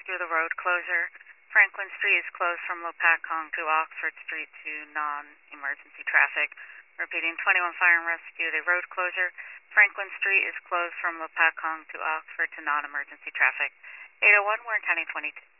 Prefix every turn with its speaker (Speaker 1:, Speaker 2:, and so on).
Speaker 1: rescue the road closure. Franklin Street is closed from Lopakong to Oxford Street to non-emergency traffic. Repeating, 21 Fire and Rescue, the road closure. Franklin Street is closed from Lopakong to Oxford to non-emergency traffic. 801, Warren County 22.